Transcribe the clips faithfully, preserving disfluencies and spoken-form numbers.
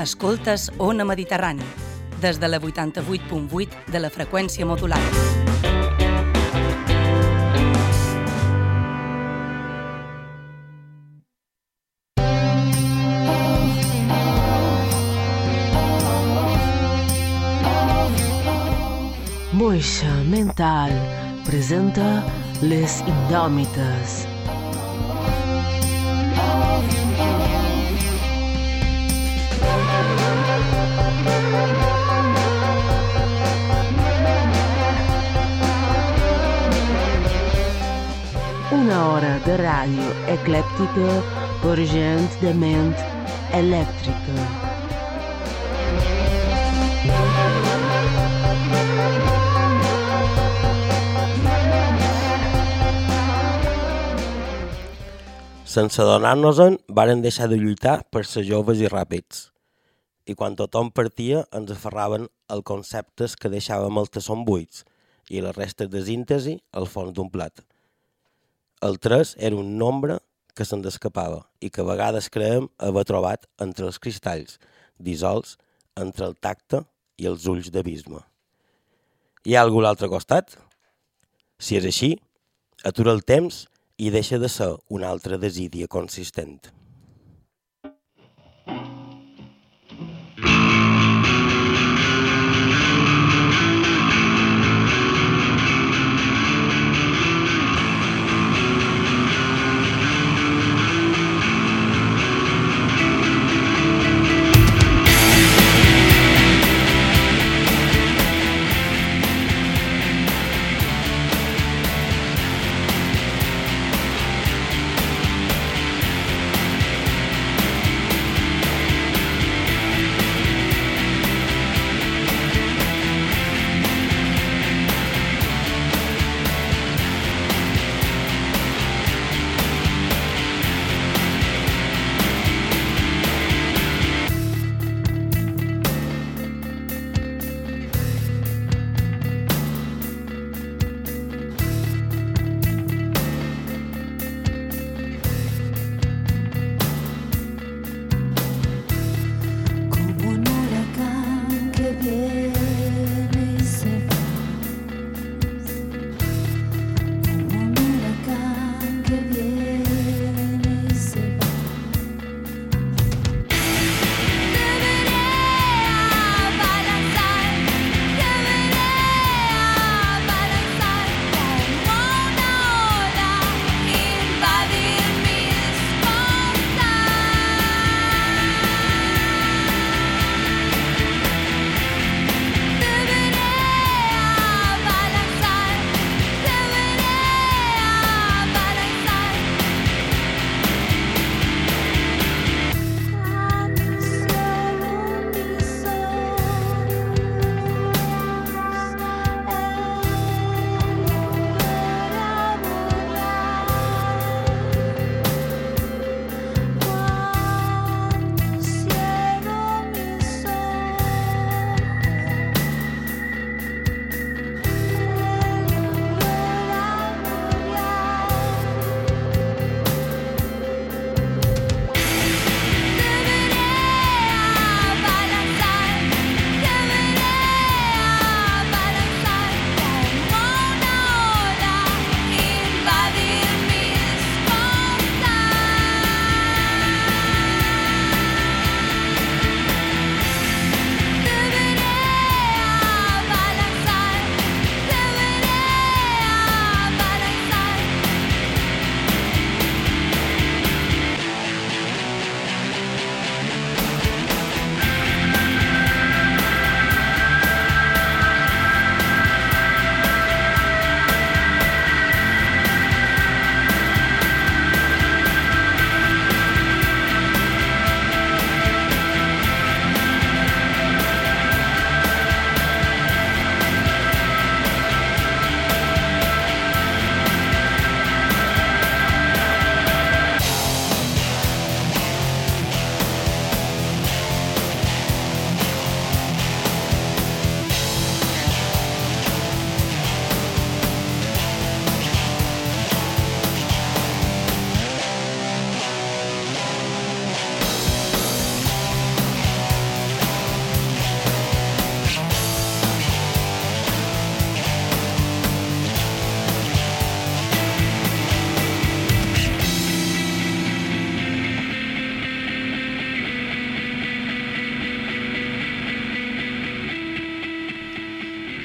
Escoltes Ona Mediterrani, des de la vuitanta-vuit punt vuit de la freqüència modulada. Moixa Mental presenta Les Indòmites. Una hora de ràdio eclèptica per gent de ment elèctrica. Sense adonar-nos-en, varen deixar de lluitar per ser joves i ràpids. I quan tothom partia, ens aferraven als conceptes que deixàvem els tassons buits i les restes de síntesi al fons d'un plat. El tres era un nombre que se'n escapava i que a vegades creiem haver trobat entre els cristalls, dissolts entre el tacte i els ulls d'abisme. Hi ha algú a l'altre costat? Si és així, atura el temps i deixa de ser una altra desídia consistent.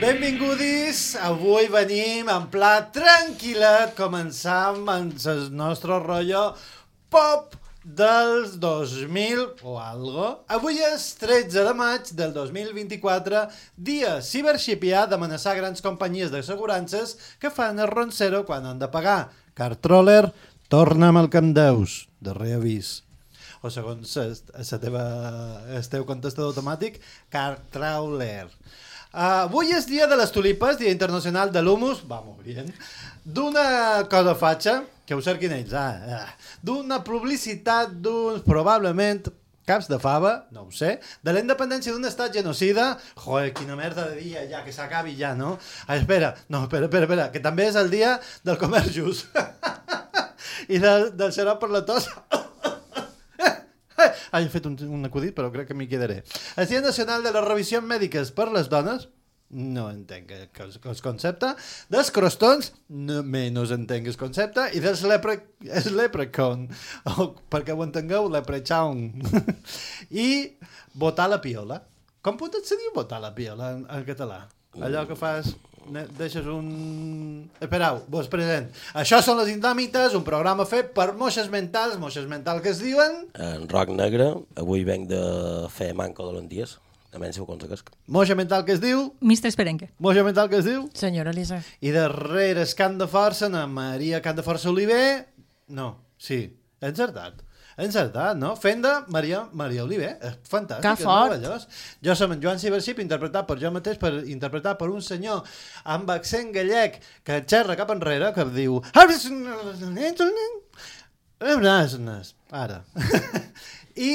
Benvingudis, avui venim en pla tranquil·let, començam amb el nostre rotllo pop dels dos mil o algo. Avui és tretze de maig del dos mil vint-i-quatre, dia ciberxipià d'amenaçar grans companyies d'assegurances que fan el roncero quan han de pagar. Cartroller, torna'm el que em deus, de reavís. O segons el, teva, el teu contestador automàtic, Cartroller. Uh, avui és dia de les tulipes, dia internacional de l'humus, va molt bé, d'una cosa fatxa, que ho cerquin ells, ah, ah, d'una publicitat d'uns, probablement, caps de fava, no ho sé, de la independència d'un estat genocida, joder, quina merda de dia ja, que s'acabi ja, no? Ah, espera, no, espera, espera, espera, que també és el dia del comerç just. I del, del xarop per la tos. Ah, he fet un, un acudit, però crec que m'hi quedaré. El Dia Nacional de les Revisions Mèdiques per les Dones, no entenc el, el concepte. Dels crostons, no, menys entenc el concepte. I dels lepre, leprecon, o, perquè ho entengueu, leprechaun. I botar la piola. Com pot se diu botar la piola en, en català? Allò que fas... deixes un... Esperau, vos present. Això són les Indòmites, un programa fet per moixes mentals, moixes mentals que es diuen... En Roc Negre, avui venc de fer manco de l'endies, a menys ho aconseguesc. Moixa mental que es diu... Mister Esperenque. Moixa mental que es diu... Senyora Elisa. I darrere es Can de Força, na Maria Can de Força Oliver... No, sí, encertat. Encertat, no? Fenda, Maria, Maria Oliver. És fantàstic. Que fort. És jo som en Joan Ciberxip, interpretat per jo mateix, per interpretar per un senyor amb accent gallec que xerra cap enrere, que diu... Ara. I...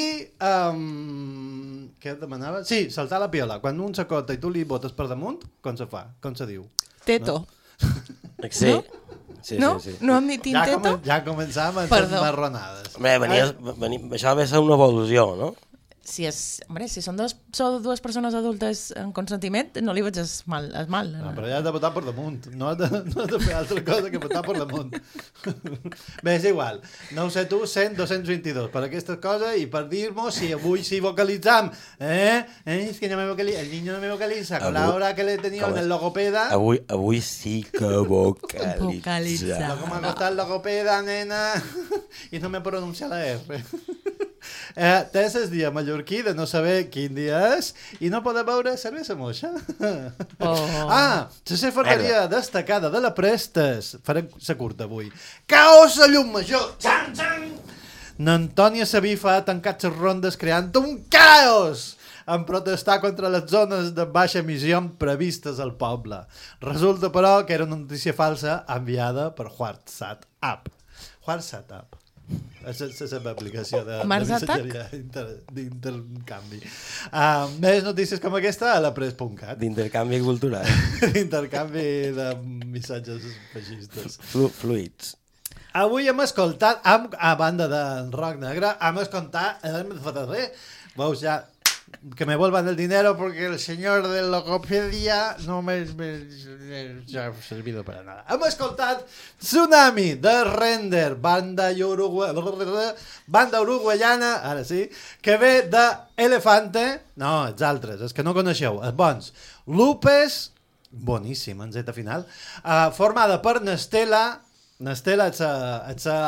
Um, què et demanava? Sí, saltar la piola. Quan un s'acota i tu li botes per damunt, com se fa? Com se diu? Teto. No? Sí. No? Sí, no? sí, sí. No hem dit Ja, teto? com, ja començàvem amb les marronades. Bé, venia, venia, això va ser una evolució, no? Si, és, hombre, si són dos, són dues persones adultes en consentiment, no li veig es mal. Es mal. No, però ja has de votar per damunt. No has de, no has de fer altra cosa que votar per damunt. Bé, és igual. No ho sé tu, cent, dos-cents vint-i-dos. Per aquestes coses i per dir-nos si avui sí vocalitzam. Eh? Eh? És que no me vocalitza. El niño no me vocalitza. Con la hora que le tenia en el logopeda. Avui, avui sí que vocalitza. Vocalitza. Com m'ha costat el logopeda, nena. I no m'he pronunciat la R. Eh, Tens el dia mallorquí de no saber quin dia és i no poder beure cervesa moixa. Oh. Ah, la ceferteria destacada de la Prestes. Farem sa curta avui. Caos a llum major. Xan, xan. N'Antònia Sabifa ha tancat les rondes creant un caos en protestar contra les zones de baixa emissió previstes al poble. Resulta, però, que era una notícia falsa enviada per WhatsApp App. WhatsApp App. És la seva aplicació de, de missatgeria d'intercanvi. Uh, més notícies com aquesta a la press punt cat. D'intercanvi cultural. D'intercanvi de missatges feixistes. Flu, fluids. Avui hem escoltat, amb, a banda de Roc Negre, hem escoltat... Veus ja... Que me vuelvan el dinero porque el señor de logopedia no me, me, me ha servido para nada. Hem escoltat Tsunami de Render, banda, uruguay, banda uruguayana, ara sí, que ve de Elefante, no, els altres, els que no coneixeu, els bons. Lupes, boníssim, en zeta final, uh, formada per Nestela, Nestela, ets a... Ets a...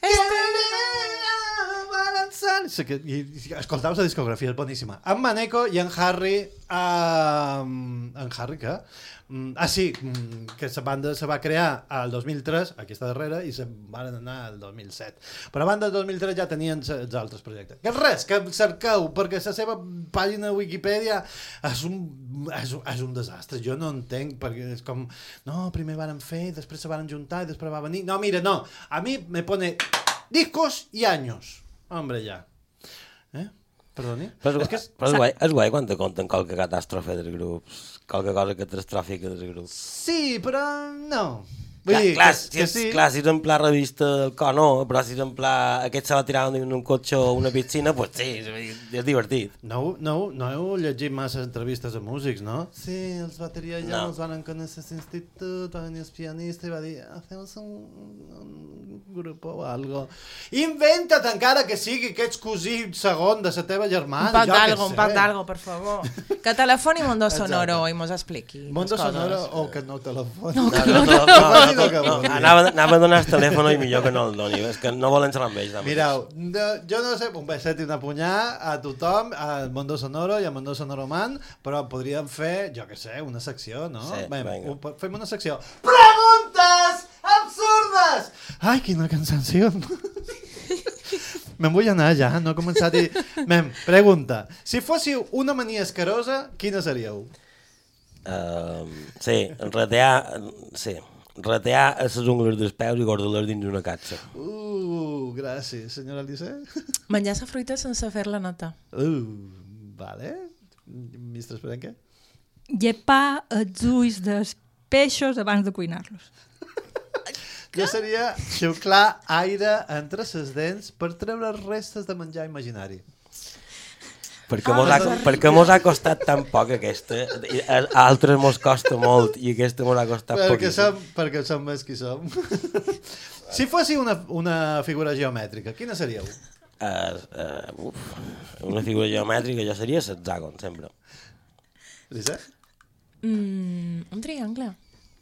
Sí, que, i, i escoltau la discografia, és boníssima. En Maneco i en Harry... Uh, en Harry, què? Mm, ah, sí, mm, que la banda se va crear al dos mil tres, aquí està darrere, i se van anar al dos mil set. Però abans del dos mil tres ja tenien els altres projectes. Que res, que cerqueu, perquè la seva pàgina de Wikipedia és un, és, és un desastre. Jo no entenc, perquè és com... No, primer van fer, després se van juntar, i després va venir... No, mira, no. A mi me pone discos i años. Hombre, ja. Eh? Perdoni? Però és, és, que és, però és, guai, és guai quan te conten qualque catàstrofe dels grups, qualque cosa catastròfica dels grups. Sí, però no. Vull Clar, dir, clar, que, si que és, sí. clar, si és en pla revista del Cono, però si és en pla aquest se va tirar en un cotxe o una piscina, doncs pues sí, és, és divertit. No, no, no heu llegit massa entrevistes a músics, no? Sí, els bateries ja No. nos van conèixer a l'institut, va venir el pianista i va dir, hacemos un, un grup o algo. Inventa't encara que sigui que ets cosí segon de la teva germana, Un pack jo què d'algo, un sé. pack d'algo, per favor. Que telefoni Mondo Sonoro i mos expliqui. Mondo les coses. Sonoro o que no telefoni. No, no, no, no, no, no, no, anava, anava a donar el telèfon i millor que no el doni, és que no volen xerrar amb ells. Mireu, no, jo no sé, un beset i una punyà a tothom, al Mondo Sonoro i al Mondo Sonoro Man, però podríem fer, jo què sé, una secció, no? Sí, Bé, vinga. ho- fem una secció. Preguntes absurdes! Ai, quina cansanció. Me'n vull anar ja, no he començat a dir... Mem, pregunta. Si fóssiu una mania escarosa, quina seríeu? Uh, sí, ratear, sí, ratear a les ungles dels peus i guardar-les dins una capsa. Uh, gràcies, senyora Alice. Menjar la fruita sense fer la nota. Uh, vale. Mistre Esperenque? Llepar els ulls dels peixos abans de cuinar-los. Jo seria xuclar aire entre les dents per treure restes de menjar imaginari. Perquè mos ha, perquè mos ha costat tan poc aquesta, i a a altres mos costa molt i aquesta mos ha costat Perquè poquíssim. som, perquè som més qui som. Si fóssiu una, una figura geomètrica, quina seríeu? Uh, uh, uf, una figura geomètrica jo seria l'hexàgon, sempre. Lisa? Mm, un triangle.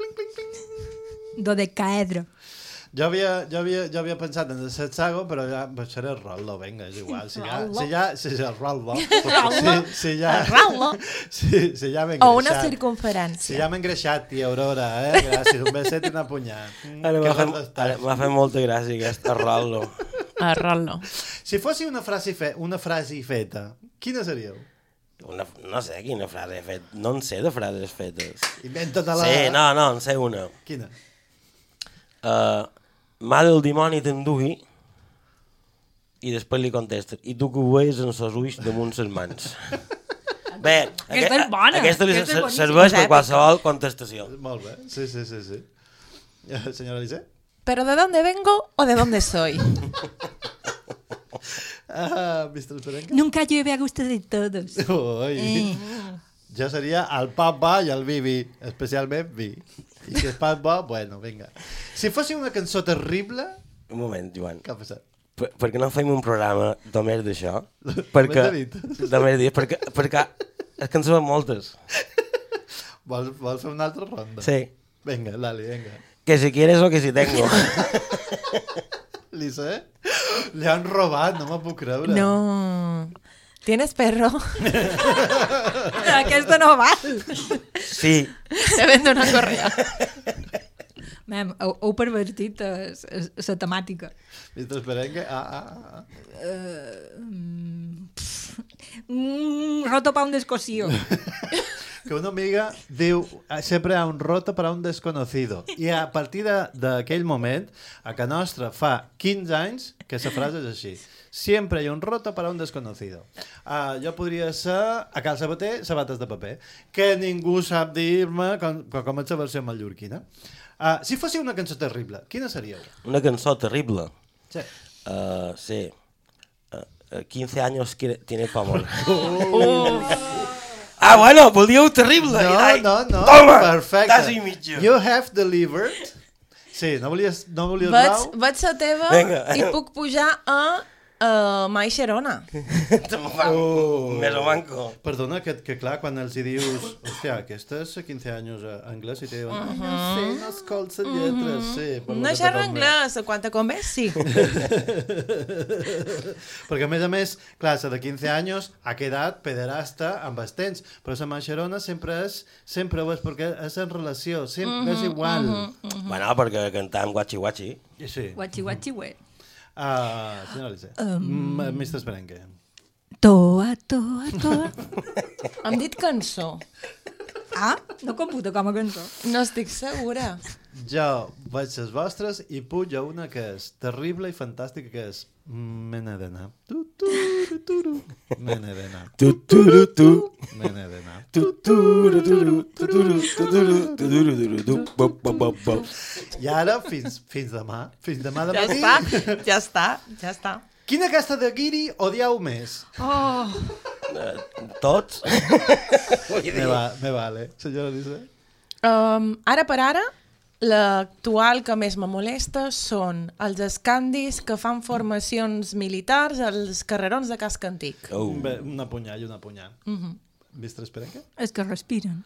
Dodecaedre. Jo havia, jo, havia, jo havia pensat en el hexàgon, però ja pues, seré el Rollo, vinga, és igual. Si ja, si ja, si ja, Rollo. Si, si ja, Rollo. si, si ja m'he O una engreixat. Si circunferència. ja m'he engreixat, tia Aurora, eh? Gràcies, un beset i una punyà. Mm, Ara que m'ha fet, fort estàs. ara m'ha fet molta gràcia aquesta rol·lo. A Rollo. Si fossi una frase, fe, una frase feta, quina seríeu? Una, no sé quina frase he fet, no en sé de frases fetes. Inventa-te-la. Sí, no, no, en sé una. Quina? Uh, mà del dimoni t'endugui i després li contestes i tu que ho veus en els ulls damunt les mans. Bé, Aquesta és bona, aquesta li aquesta és ser- boníssima. serveix per És qualsevol contestació. Molt bé, sí, sí, sí, sí. Eh, Senyora Alice? ¿Pero de dónde vengo o de dónde soy? Ah, mister Esperenca? Nunca llueve a gusto de todos. Ui. Eh. Jo seria el papa i el Vivi, especialment vi. I si és papa, bueno, vinga. Si fossi una cançó terrible, Un moment, Joan. què ha passat? Per, per què no fem un programa només d'això? Perquè, Només de nit. només de nit, perquè, perquè és que en saben moltes. Vols, vols fer una altra ronda? Sí. Vinga, Lali, vinga. Que si quieres o que si tengo. Lisa, eh? Li han robat, no m'ho puc creure. No. ¿Tienes perro? Aquesta no val. Sí. Te vendo una correa. Mem, heu, heu pervertit la temàtica. mister Esperenca, ah, ah, ah. Uh, mm, mm, roto pa un descosío. Que una amiga diu sempre hi ha un roto per a un desconocido. I a partir de- d'aquell moment, a casa nostra fa quinze anys que la frase és així. Siempre hi ha un roto per a un desconocido. Uh, jo podria ser a Cal Sabater, sabates de paper, que ningú sap dir-me com, com és la versió mallorquina. Uh, si fóssiu una cançó terrible, quina seríeu? Una cançó terrible. Sí. Uh, sí. Uh, quince años quiere, tiene pa' amor. Ah, bueno, volíeu terrible. No, Ai, no, no, Toma, perfecte. t'has imitjat. You have delivered. Sí, no volies, no volies Vaig, blau? vaig a teva Vinga. i puc pujar a uh, Mai Xerona. Oh. Me lo manco. Perdona, que, que clar, quan els hi dius hòstia, aquestes quinze anys a anglès i te diuen uh -huh. no sé, no escolts les lletres, sí. per lo No que xerro te convé. anglès, quan te convé, sí. Perquè a més a més, clar, la de quinze anys ha quedat pederasta amb els temps, però la Maxerona sempre és, sempre ho és, perquè és en relació, sempre és igual. Bueno, perquè cantàvem guachi guachi. Sí. Guachi, guachi, güey. Ah, senyora Alice. Um... mister Esperenque. Toa, toa, toa. Hem dit cançó. Ah, no computa com a cançó. No estic segura. jo veig les vostres i puig a una que és terrible i fantàstica, que és Mena de nap. Tu, tu, tu, tu, tu. Mena de nap. Tu, tu, tu, tu. Mena de nap. Tu, tu, tu, tu, tu, tu, tu, tu, tu, tu, tu, bop, bop, bop, bop. I ara, fins, fins demà. Fins demà de Ja matí. està, ja està, ja està. Quina casta de guiri odieu més? Oh, Tots? Me, va, me vale, senyora Lisa. Um, ara per ara, l'actual que més me molesta són els escandis que fan formacions militars als carrerons de casc antic. Oh. Bé, una punyà i una punyà. Uh -huh. Vist Esperenca? és que respiren.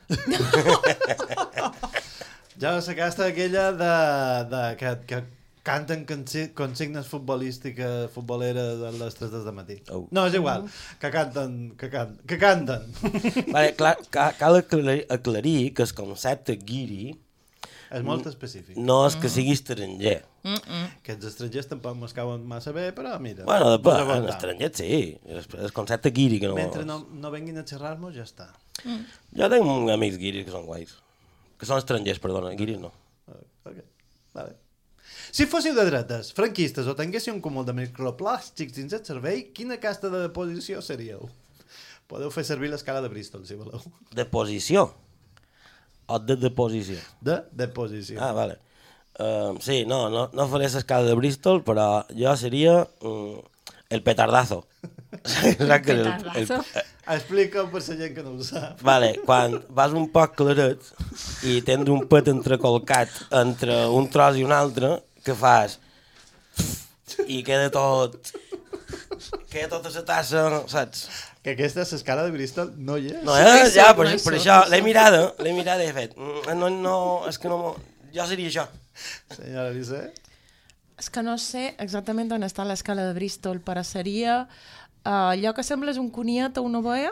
Ja la casta aquella de, de, que, que canten consi- consignes futbolístiques, futboleres a les tres de matí. Oh. No, és igual, que canten, que, can, que canten. Vale, clar, ca- cal aclarir, aclarir que el concepte guiri És molt específic. no és que sigui estranger. Mm -mm. Que els estrangers tampoc mos cauen massa bé, però mira. Bueno, de, pots en aguantar. estranger sí, el, el concepte guiri que no... Mentre no, no venguin a xerrar-nos, ja està. Jo tinc amics guiris que són guais. Que són estrangers, perdona, guiris no. Ok, vale. Si fóssiu de dretes, franquistes o tinguéssiu un cúmul de microplàstics dins el cervell, quina casta de deposició seríeu? Podeu fer servir l'escala de Bristol, si voleu. De posició? O de deposició? De deposició. Ah, vale. Uh, sí, no, no, no faré l'escala de Bristol, però jo seria um, el petardazo. Saps què és el, el, Petardazo? Explica-ho per la gent que no ho sap. Vale, quan vas un poc claret i tens un pet entrecolcat entre un tros i un altre, què fas? I queda tot... Queda tota la tassa, saps? Que aquesta l'escala de Bristol no hi és. No, eh? sí, Ja, sí, per, no hi per sóc, això no l'he mirada, l'he mirada i he fet. "Mm, No, no, és que no... Jo seria això. Senyora Lisa? És que no sé exactament on està l'escala de Bristol, però seria uh, allò que sembles un coniat o una boia.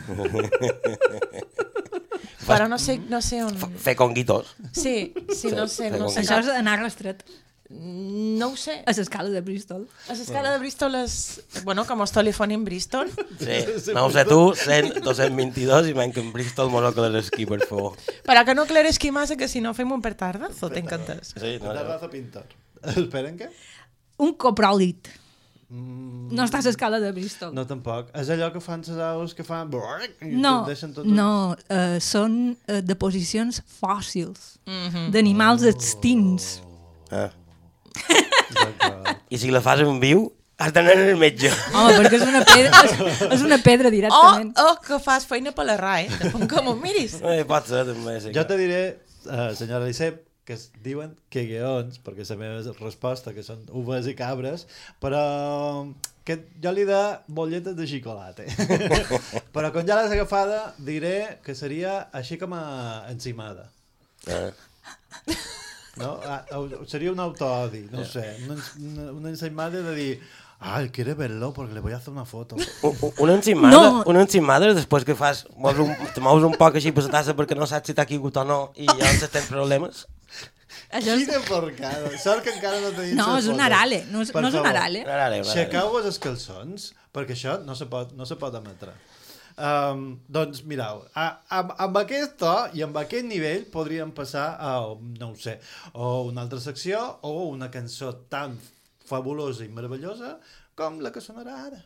Però no sé, no sé on... Fer conguitos. Sí, sí, no sé, no sé. Això és anar rastret No ho sé. a l'escala de Bristol. L'escala de Bristol és... Bueno, com els telefònim Bristol. Sí, no ho sé tu, cent, dos-cents vint-i-dos i menys que en Bristol m'ho que l'esquí, per favor. Però que no aclaresqui massa, que si no fem un petardazo, t'encantes. Sí, no, no. Petardazo pintor. Esperen què? Un copròlit. Mm, No està a l'escala de Bristol. no, tampoc. És allò que fan les aus que fan... I No, tot deixen tot... no, uh, són uh, deposicions fòssils Mhm. d'animals extints. Ah. D'acord. I si la fas en viu, has d'anar al metge. Home, perquè és una pedra, és, és una pedra O, directament. o que fas feina per la R A E, depèn com ho miris. Eh, pot ser, també. Sí, Jo te diré, uh, senyora Licep, que es diuen que guions, perquè la meva resposta, que són uves i cabres, però que jo li de bolletes de xocolata. Però quan ja l'has agafada, diré que seria així com a encimada. Eh. No? Ah, au- seria un autoodi, no sé, una, una, una encimada de dir ay, quiere verlo porque le voy a hacer una foto. U- u- Una encimada, No. una encimada després que fas, mous un, te mous un poc així per la tassa perquè no saps si t'ha caigut o no i llavors tens problemes. Això és... Quina porcada. Sort que encara no tenim No, les és un fotos. arale, no és, Per no és un favor. arale. Ara, ara, ara. Aixequeu-vos els calçons, perquè això no se pot, no se pot emetre. Um, doncs mireu, a, amb, amb aquest to i amb aquest nivell podríem passar a, no ho sé, o una altra secció o una cançó tan fabulosa i meravellosa com la que sonarà ara.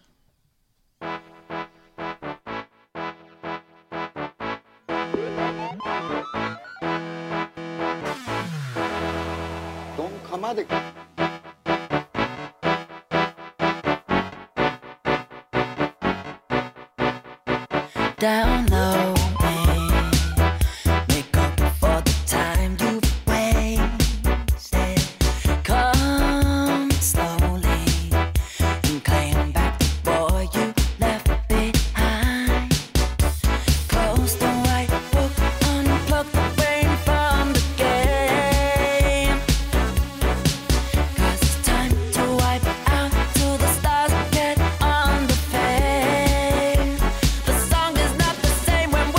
Down low, make up for the time you've wasted. Come slowly and claim back the boy you left behind. Close the white book, unplug the brain from the game. 'Cause it's time to wipe out till the stars get on the fade. The song is not the same when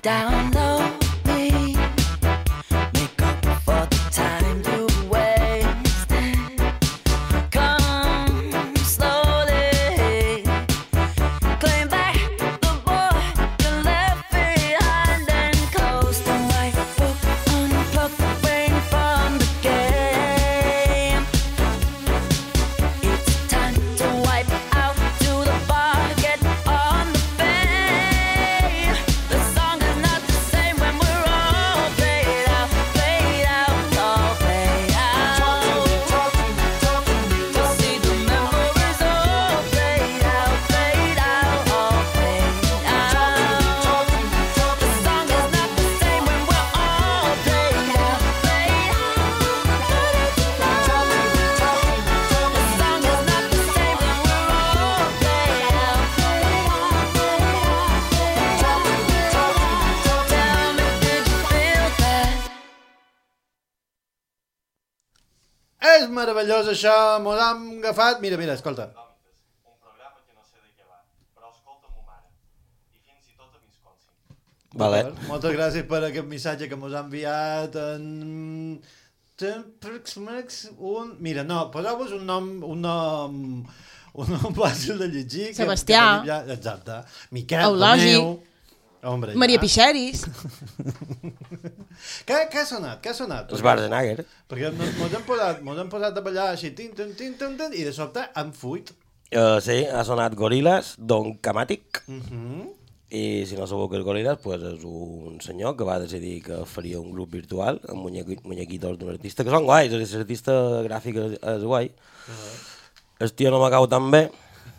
down slowly. Make up for the time you wasted. Come slowly. Claim back the boy you left behind and close the white book. Unplug the brain from the game. It's time to wipe out to the bar, get on the fame. The song is not the same when we're all played out, played out, all played out. To see the memories all played out, played out, all played out. The song is not the same when we're all played out, played out. The song is not the same when we're all played out, played out. Tell me, did you feel that? És meravellós això, mos hem agafat... Mira, mira, escolta. Un programa que no sé de què va, però escolta mo mare. I fins i tot a Wisconsin. Vale. Moltes gràcies per aquest missatge que mos ha enviat en... Un... Mira, no, poseu-vos un nom... Un nom... Un nom fàcil de llegir. que- Sebastià. que tenim Ja... Exacte. Miquel, Eulogi. Tomeu. Hombre, Maria ja. Pixeris. Què, què ha sonat? Què ha sonat? Els Bardenagger. Perquè mos mos hem posat, mos hem posat a ballar així, tin, tin, tin, tin, tin, i de sobte hem fuit. Uh, sí, ha sonat Gorillaz, Don Camatic. Uh -huh. I si no sabeu què és Gorillaz, pues és un senyor que va decidir que faria un grup virtual amb muñequi, muñequitos d'un artista, que són guais, l'artista gràfic és, és guai. Uh -huh. El tio no m'acau tan bé,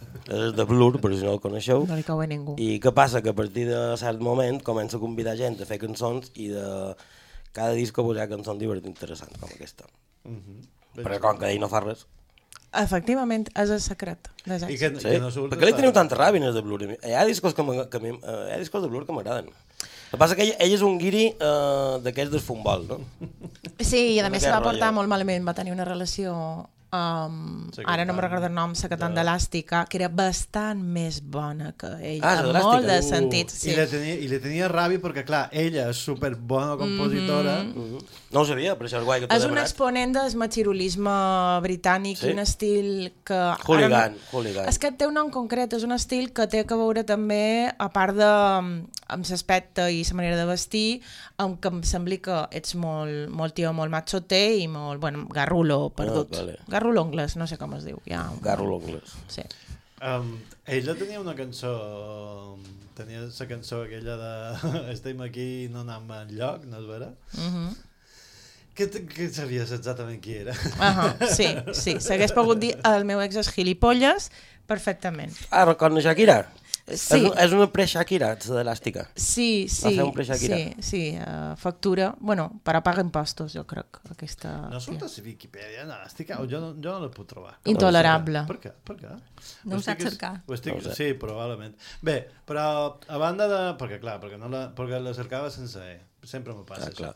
és de Blur, per si no el coneixeu. No li cau a ningú. I què passa? Que a partir de cert moment comença a convidar gent a fer cançons i de cada disc posar cançons divertides interessants com aquesta. Uh -huh. Però com que ell no fa res. Efectivament, és el secret. dels I que, èxits. Sí? que no surt... Per què li teniu tanta ràbia als de Blur? Hi ha discos, que m'ag- que a mi- eh, hi ha discos de Blur que m'agraden. El que passa que ell, ell és un guiri uh, d'aquests del futbol, no? Sí, i a Amb més se aquest va portar rotllo. molt malament, va tenir una relació amb... Secretant. Ara no me'n recordo el nom, secretant d'Elàstica, que era bastant més bona que ell, Ah, en d'Elàstica? molt de Uh. sentits. I, Sí. le tenia, I le tenia ràbia perquè, clar, ella és superbona compositora. Mm -hmm. Mm -hmm. No ho sabia, per això és guai que t'ho he És un demanat. exponent del machirulisme britànic Sí? i un estil que... ara Hooligan, no- hooligan. És que té un nom concret, és un estil que té que veure també, a part de amb l'aspecte i la manera de vestir, amb que em sembli que ets molt, molt tio, molt machote i molt, bueno, garrulo, perdut. Ah, vale. Garrulo anglès, no sé com es diu. Ja, Garro l'anglès. Sí. Um, ella tenia una cançó... Tenia la cançó aquella de estem aquí i no anem enlloc, no és vera? Mhm. Que, t- que sabies exactament qui era. Ahà, sí, sí. S'hagués pogut dir el meu ex és gilipolles perfectament. Ah, recorda Shakira? Sí. És, un- és una pre-Shakira, la d'Elàstica. Sí, Va sí, fer un pre-Shakira. sí, sí, uh, factura, bueno, per pagar impostos, jo crec, aquesta... No surt tia. a la Viquipèdia, elàstica, o jo no, jo no la puc trobar. Intolerable. Per què? Per què? No ho estic- saps cercar. Ho estic, No ho sé. sí, probablement. Bé, però a banda de... Perquè, clar, perquè, no la, perquè la cercava sense E. Sempre me passa Ah, això. clar.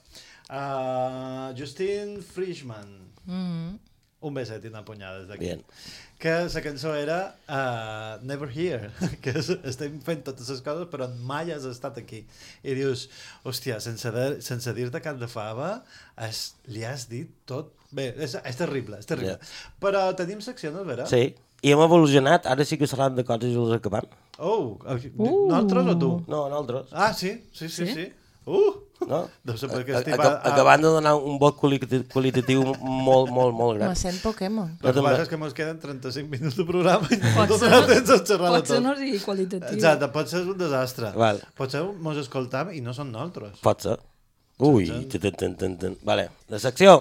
Uh, Justin Frischmann. Mm. Un beset i una punyada des d'aquí. Bien. Que la cançó era uh, Never Here, que és, estem fent totes les coses però mai has estat aquí. I dius, hòstia, sense, de, sense dir-te cap de fava, es, li has dit tot. Bé, és, és terrible, és terrible. Ja. Però tenim secció, no és vera? Sí. I hem evolucionat, ara sí que seran de coses i les acabem. Oh, Uh. nosaltres o tu? No, nosaltres. Ah, sí, sí, sí, sí. Sí? sí. Uh! No? Deu ser perquè A- estic... a- Acabant de donar un vot qualitatiu, qualitatiu molt, molt, molt gran. Me sent Pokémon. El que també. passa és que mos queden trenta-cinc minuts de programa i no Pot tot ser- el temps a xerrar de Potser tot. no sigui qualitatiu. Exacte, pot ser un desastre. Val. Potser mos escoltam i no són nosaltres. Pot ser. Ui, ten, ten, ten, ten, ten. Vale, la secció.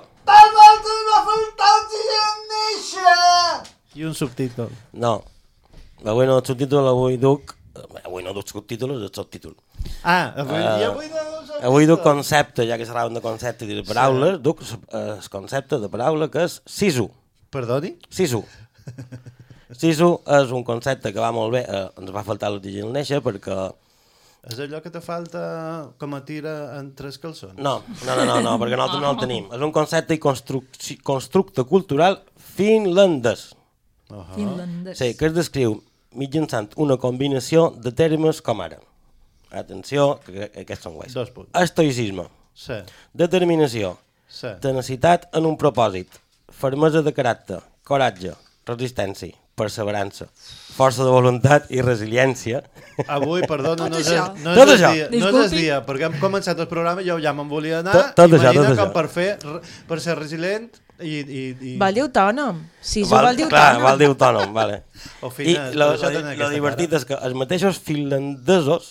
I un subtítol. No. Avui no el subtítol, avui duc... Avui no duc subtítols, és subtítol. Ah, avui, Ah, i avui no... Avui duc concepte, ja que serà de concepte i de paraules, duc el concepte de paraula que és sisu. Perdoni? Sisu. Sisu és un concepte que va molt bé, eh, ens va faltar l'original néixer perquè... És allò que te falta com a tira en tres calçons? No, no, no, no, no perquè nosaltres no el tenim. És un concepte i construc- constructe cultural finlandès. Uh -huh. Finlandès. Sí, que es descriu mitjançant una combinació de termes com ara Atenció, que, que aquests són guais. Dos punts. Estoicisme. Sí, Determinació. sí. Tenacitat en un propòsit. Fermesa de caràcter. Coratge. Resistència. Perseverança. Força de voluntat i resiliència. Avui, perdona, no és, això. no, és Tot el això. dia, no és el Disculpi. dia, perquè hem començat el programa i jo ja me'n volia anar. Tot- tot això, Imagina tot com això. per, fer, per ser resilient i... i, i... Vol dir autònom. Si jo vol dir clar, autònom. vol dir autònom, vale. O I fines, lo, per això lo, tenen lo aquesta divertit cara. és que els mateixos finlandesos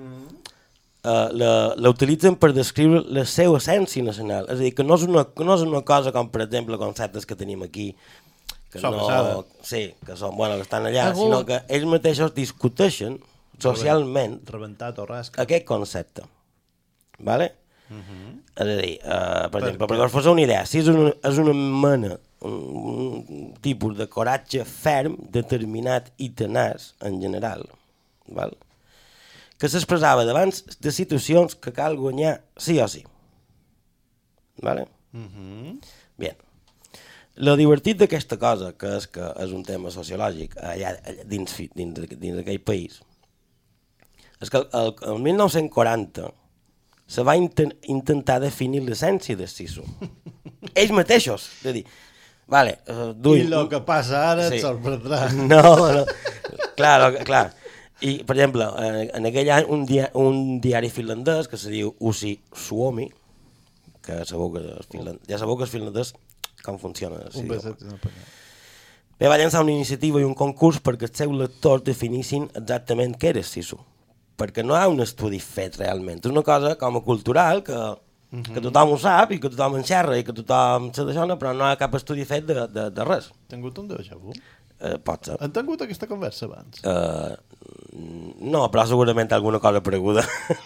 uh, la, la utilitzen per descriure la seva essència nacional. És a dir, que no és una, no és una cosa com, per exemple, conceptes que tenim aquí, que Sobressada. no, sí, que són, bueno, que estan allà, Agut. sinó que ells mateixos discuteixen socialment Rebentat o rasca. aquest concepte. Vale? És a dir, uh, per Per exemple, què? perquè us fos una idea, si és una, és una mena, un, un tipus de coratge ferm, determinat i tenaç en general, val? Que s'expressava davant de situacions que cal guanyar sí o sí. Vale? Bien. Lo divertit d'aquesta cosa, que és que és un tema sociològic allà, allà dins, fi- dins, dins d'aquell país, és que el, el, el mil nou-cents quaranta se va inten, intentar definir l'essència del siso. Ells mateixos. És a dir, vale, uh, I duim, el que passa ara Sí. et sorprendrà. no, no. Clar, lo- clar. I, per exemple, en, en aquell any un, dia, un diari finlandès que se diu Usi Suomi, que sabeu que és finlandès, ja sabeu que és finlandès com funciona. Un Sí, beset en el penyal. Bé, va llançar una iniciativa i un concurs perquè els seus lectors definissin exactament què era siso. Perquè no hi ha un estudi fet realment. És una cosa com a cultural que, que tothom ho sap i que tothom en xerra i que tothom se deixona, però no hi ha cap estudi fet de, de, de res. Has tingut un déjà vu? Eh, pot ser. Han tingut aquesta conversa abans? Uh, no, però segurament alguna cosa apareguda.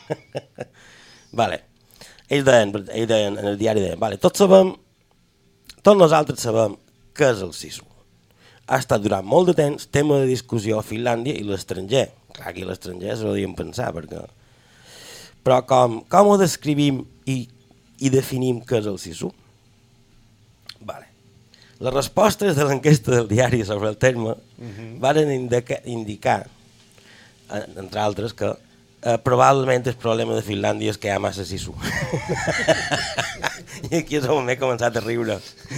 Vale. Ells deien, ells deien, en el diari deien, vale, tots sabem, tots nosaltres sabem què és el siso. Ha estat durant molt de temps tema de discussió a Finlàndia i l'estranger. Clar, aquí l'estranger se ho devien pensar, perquè... Però com, com ho descrivim i, i definim què és el siso? Vale. Les respostes de l'enquesta del diari sobre el terme uh-huh. van indicar, indicar, entre altres, que eh, probablement el problema de Finlàndia és que hi ha massa siso. I aquí és on m'he començat a riure.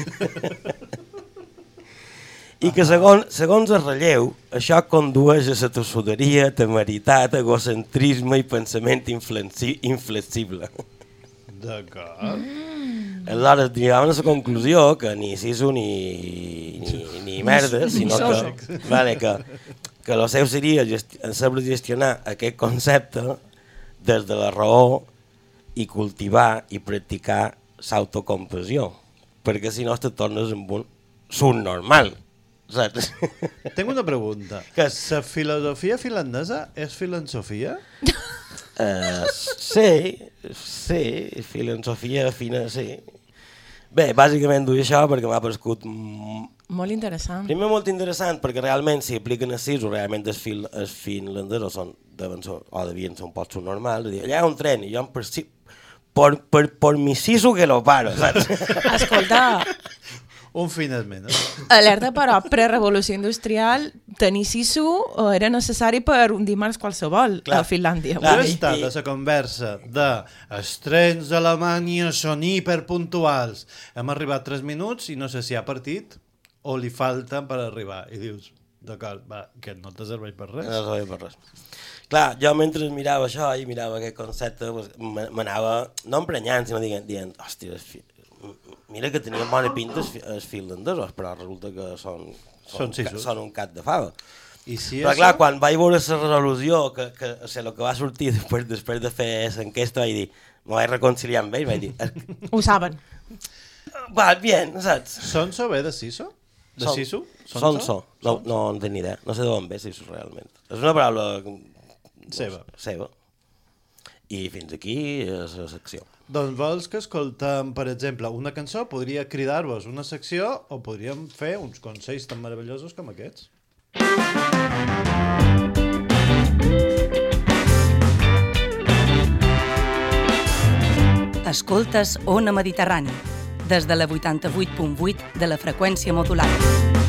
I que segons, segons el relleu, això condueix a la tossuderia, temeritat, egocentrisme i pensament inflexi- inflexible. D'acord. Aleshores, arribaven a la conclusió que ni siso ni, ni, ni merda, sinó que, vale, que, que el seu seria gesti saber gestionar aquest concepte des de la raó i cultivar i practicar l'autocompassió, perquè si no te tornes amb un subnormal, saps? Tinc una pregunta. Què? La filosofia finlandesa és filosofia? Uh, sí, sí, filosofia fina, sí. Bé, bàsicament duia això perquè m'ha paregut mm, Molt interessant. primer molt interessant perquè realment si apliquen el siso realment els, fil, els finlandesos són, deuen ser, o devien ser un poc subnormals, allà hi ha un tren i jo em perci... por, por, por mi siso que lo paro, saps? Escolta, Un finalment, no? alerta però, pre-revolució industrial, tenir sisu era necessari per un dimarts qualsevol Clar. a Finlàndia. Clar. Jo he i- estat i- a la conversa de els trens d'Alemanya són hiperpuntuals. Hem arribat tres minuts i no sé si ha partit o li falten per arribar. I dius, d'acord, va, que no te serveix per res. No sabia per res. Clar, jo mentre mirava això i mirava aquest concepte, pues, m- m'anava, no emprenyant, sinó dient, dient hòstia, els fi- mira que tenien bona pinta els, fi- els finlandesos, però resulta que són, Són són, ca, sisos. són un cat de fava. I si Però això... clar, quan vaig veure la resolució, que, que o sigui, el que va sortir després, després de fer l'enquesta, vaig dir, me vaig reconciliar amb ells, vaig dir, "Es- Ho saben. va, bien, saps? Són so bé de Siso? De Són- Siso? Són so. No, no en tinc ni idea, no sé d'on ve siso realment. És una paraula Seva. seva. I fins aquí és la secció. Doncs vols que escoltem, per exemple, una cançó? Podria cridar-vos una secció o podríem fer uns consells tan meravellosos com aquests. Escoltes Ona Mediterrani, des de la vuitanta-vuit punt vuit de la freqüència modulada.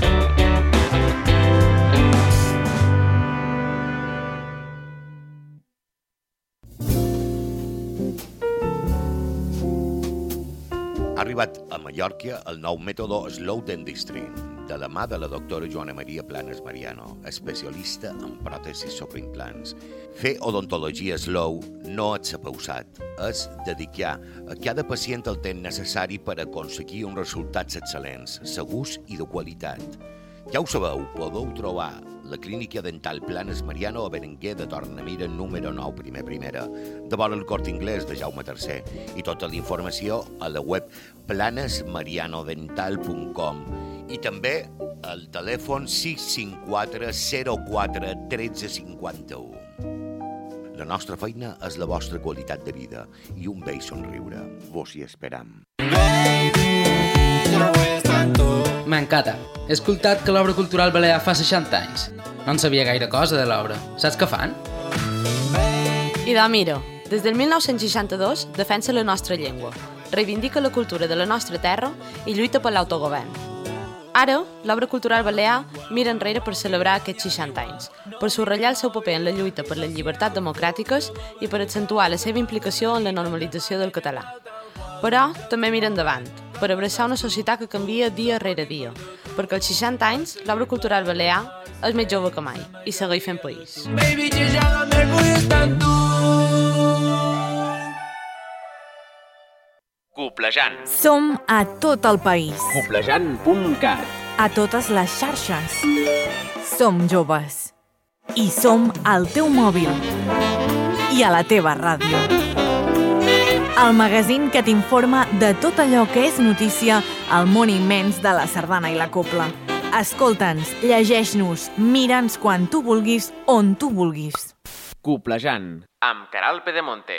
Ha arribat a Mallorca el nou mètode Slow Dentistry, de la mà de la doctora Joana Maria Planes Mariano, especialista en pròtesis sobre implants. Fer odontologia slow no és ser pausat, és dedicar a cada pacient el temps necessari per aconseguir uns resultats excel·lents, segurs i de qualitat. Ja ho sabeu, podeu trobar la clínica dental Planes Mariano a Berenguer de Tornamira número nou, primer primera, de vora el Corte Inglés de Jaume tercer, i tota la informació a la web planes mariano dental punt com i també al telèfon sis cinc quatre zero quatre un tres cinc u. La nostra feina és la vostra qualitat de vida i un vell somriure. Vos hi esperam. M'encanta. He escoltat que l'obra cultural balear fa seixanta anys. No en sabia gaire cosa de l'obra. Saps què fan? Idò Miro, des del mil nou-cents seixanta-dos defensa la nostra llengua, reivindica la cultura de la nostra terra i lluita per l'autogovern. Ara, l'obra cultural balear mira enrere per celebrar aquests seixanta anys, per subratllar el seu paper en la lluita per les llibertats democràtiques i per accentuar la seva implicació en la normalització del català. Però també mira endavant, per abraçar una societat que canvia dia rere dia, perquè als seixanta anys l'obra cultural balear és més jove que mai i segueix fent país. Baby, jo ja la mer vull estar amb tu. Coplejant. Som a tot el país. Coplejant punt cat. A totes les xarxes. Som joves. I som al teu mòbil. I a la teva ràdio. El magazín que t'informa de tot allò que és notícia al món immens de la sardana i la copla. Escolta'ns, llegeix-nos, mira'ns quan tu vulguis, on tu vulguis. Coplejant, amb Caral Pedemonte.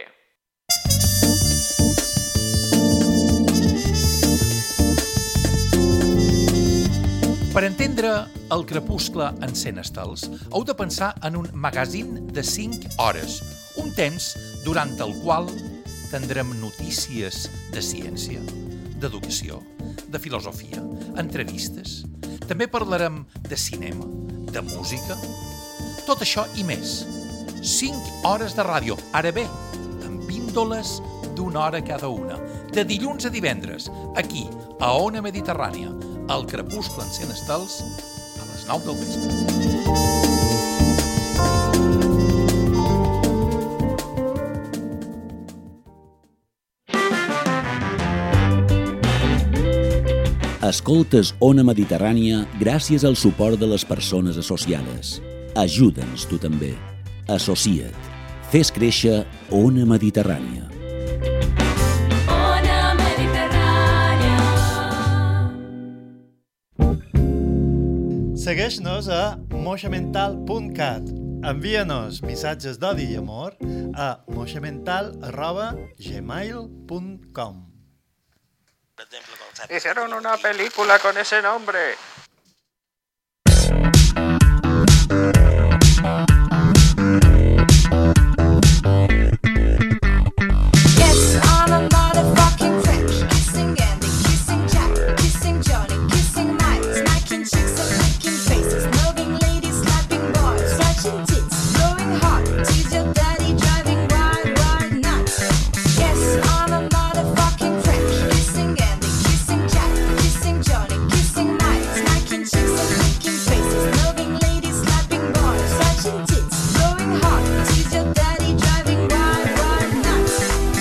Per entendre el crepuscle en cent estels, heu de pensar en un magazín de cinc hores, un temps durant el qual tindrem notícies de ciència, d'educació, de filosofia, entrevistes. També parlarem de cinema, de música, tot això i més. Cinc hores de ràdio, ara bé, amb píndoles d'una hora cada una, de dilluns a divendres, aquí, a Ona Mediterrània, al crepuscle en cent estels, a les nou del vespre. Escoltes Ona Mediterrània gràcies al suport de les persones associades. Ajuda'ns tu també. Associa't. Fes créixer Ona Mediterrània. Ona Mediterrània. Segueix-nos a moixamental punt cat. Envia-nos missatges d'odi i amor a moixamental arroba gmail punt com. Hicieron una película con ese nombre. Yes, I'm a motherfucking French. Kissing Andy, kissing Jack, kissing Johnny, kissing Mike, smacking chicks and licking faces, loving ladies, slapping boys, scratching tits, blowing hot, tease your daddy, driving wild, wild nuts. Yes, I'm a motherfucking French. Kissing Andy, kissing Jack, kissing Johnny, kissing Mike, smacking chicks and licking faces, loving ladies, slapping boys, scratching tits, blowing hot, tease your daddy, driving wild, wild nuts.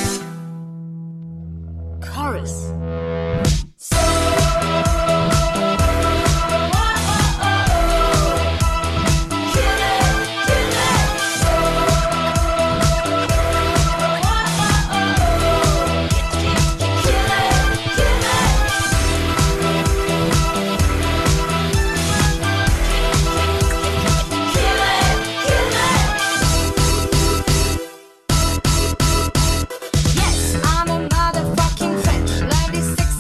Chorus. Yes, I'm a motherfucking French. Lively, sexy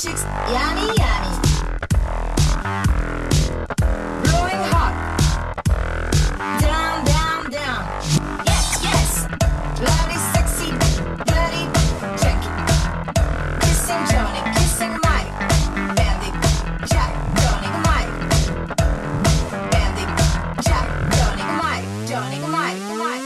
chicks, yummy, yummy. Blowing hot. Down, down, down. Yes, yes. Bloody sexy, dirty, check it. Kissing Johnny, kissing Mike. Bandit, Jack, Johnny, Mike. Bandit, Jack, Johnny, Mike. Johnny, Mike, Mike.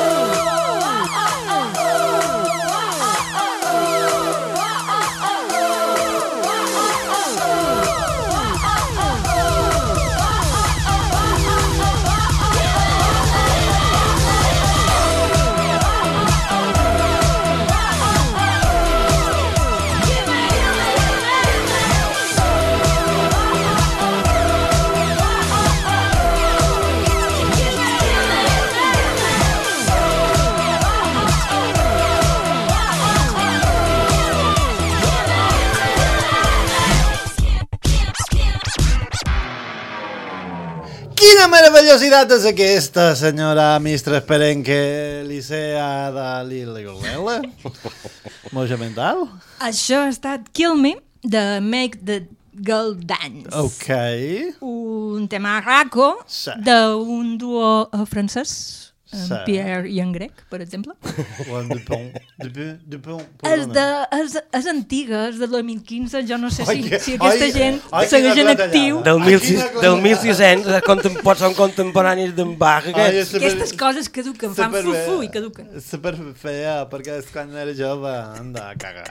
Quina meravellositat és aquesta, senyora Mistres Perenque Licea de l'Il·legolele? Moja mental? Això ha estat Kill Me, de Make the Girl Dance. Ok. Un tema raco Sí. d'un duo eh, francès, en Sí. Pierre i en Grec, per exemple. O en Dupont. Dupont, Dupont, És, de, perdona. és, és antiga, és del dos mil quinze, jo no sé si, Ai, si aquesta ai, gent ai, segueix quina en actiu. Del, mil sis, quina del mil sis-cents, contem, pot ser contemporanis d'en Bach. Ai, Aquest. és super- Aquestes coses caduquen, fan superbé. fufu i caduquen. És super fea, perquè és quan era jove, anda, a cagar.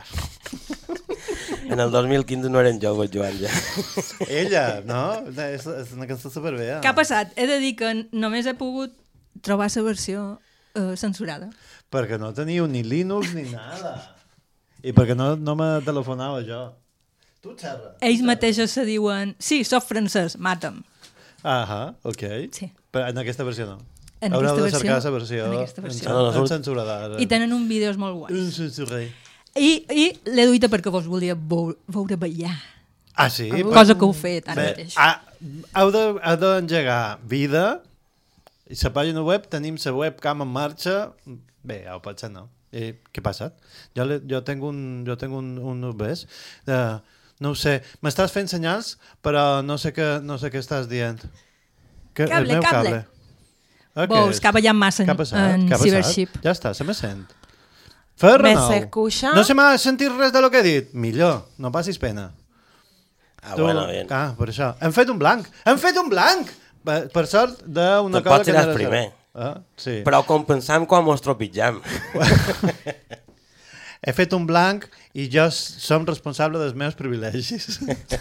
En el dos mil quinze no eren joves, Joan, ja. Ella, no? És, és una cançó superbé. Què ha passat? He de dir que només he pogut trobar la versió eh, censurada. Perquè no teniu ni Linux ni nada. I perquè no, no me telefonava jo. Tu, xerra. Ells mateixos se diuen, sí, soc francès, mata'm. Ahà, ok. Sí. Però en aquesta versió no. En Haureu aquesta de cercar versió- la versió, en aquesta versió. en, en, en censurada. I tenen uns vídeos molt guais. Un censuré. I, i l'he duita perquè vos volia veu- veure ballar. Ah, sí? Cosa que heu fet ara Bé, mateix. ah, heu de- heu d'engegar vida i la pàgina web, tenim la webcam en marxa. Bé, ja ho pot ser, no? I què ha passat? Jo, le, jo tinc un, jo tinc un, un U B S. Uh, no ho sé. M'estàs fent senyals, però no sé què, no sé què estàs dient. Que, Cable, el meu cable. cable. Ah, què Veus, és? que ha ballat massa en, Què ha passat? en Què ha passat? Cybership. Ja està, se me sent. Fer Me renou. se escucha? No se m'ha sentit res de lo que he dit. Millor, no passis pena. Ah, bueno, bien. Ah, per això. Hem fet un blanc. Hem fet un blanc! Per, per sort d'una Te'n cosa pots que tirar no era primer. cert. Ah, sí. Però compensam quan mos tropitjam. He fet un blanc i jo s- som responsable dels meus privilegis.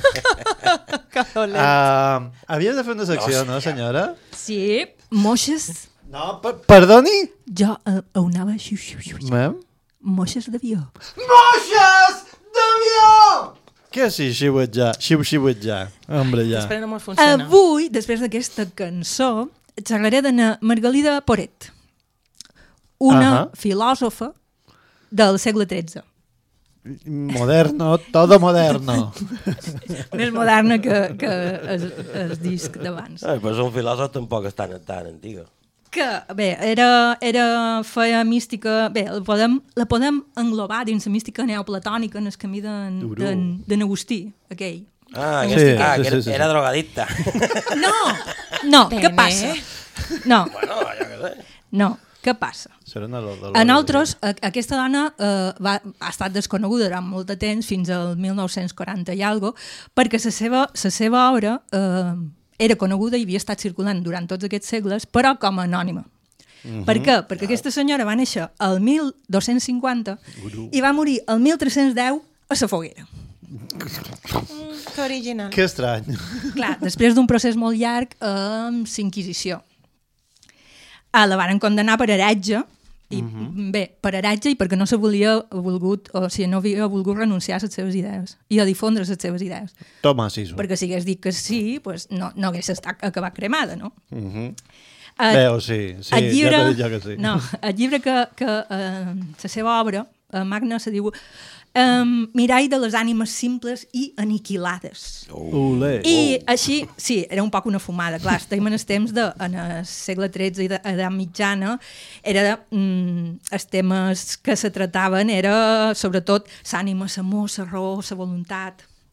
uh, havia de fer una secció, no, senyora? Sí, moixes. No, per, perdoni? Jo eh, ho anava... Xiu, xiu, xiu, xiu. Mem? Moixes d'avió. Moixes d'avió! Què és xiu-xiu-ja? Xiu-xiu-ja. Hombre, ja. Després no mos funciona. Avui, després d'aquesta cançó, xerraré de na Margalida Poret, una Ahà. filòsofa del segle tretze. Moderno, todo moderno. Més moderna que, que el, el disc d'abans. Ah, però un filòsof tampoc és tan, tan antiga. Que, bé, era, era feia mística... Bé, la podem, la podem englobar dins la mística neoplatònica en el camí d'en Duro. d'en- d'en Agustí, aquell. Ah, En que, Agustí. ah, sí, que sí, era, sí, sí. era drogadicta. No, no, què Pene. passa? No, Bueno, jo què sé. no, què passa? Serà una lo- de lo- A nosaltres, a- aquesta dona eh, va, ha estat desconeguda durant molt de temps, fins al mil nou-cents quaranta i algo, perquè la seva, la seva obra eh, era coneguda i havia estat circulant durant tots aquests segles, però com a anònima. Mhm. Per què? Perquè aquesta senyora va néixer al mil dos-cents cinquanta i va morir el mil tres-cents deu a la foguera. Que original. Que estrany. Clar, després d'un procés molt llarg amb l'Inquisició. Ah, la varen condenar per heretge, i, Mhm. bé, per heretge i perquè no se volia volgut, o sigui, no havia volgut renunciar a les seves idees i a difondre les seves idees. Toma, siso. Perquè si hagués dit que sí, pues no, no hagués estat acabat cremada, no? Mhm. Eh, Bé, o sí, sí, el llibre, ja t'he dit jo que sí. No, el llibre que, que eh, la seva obra, eh, magna, se diu um, Mirall de les ànimes simples i aniquilades. Olé. I així, sí, era un poc una fumada, clar, estem en els temps de, en el segle tretze i d'edat mitjana, era, mm, els temes que se trataven era, sobretot, l'ànima, l'amor, la raó, la voluntat,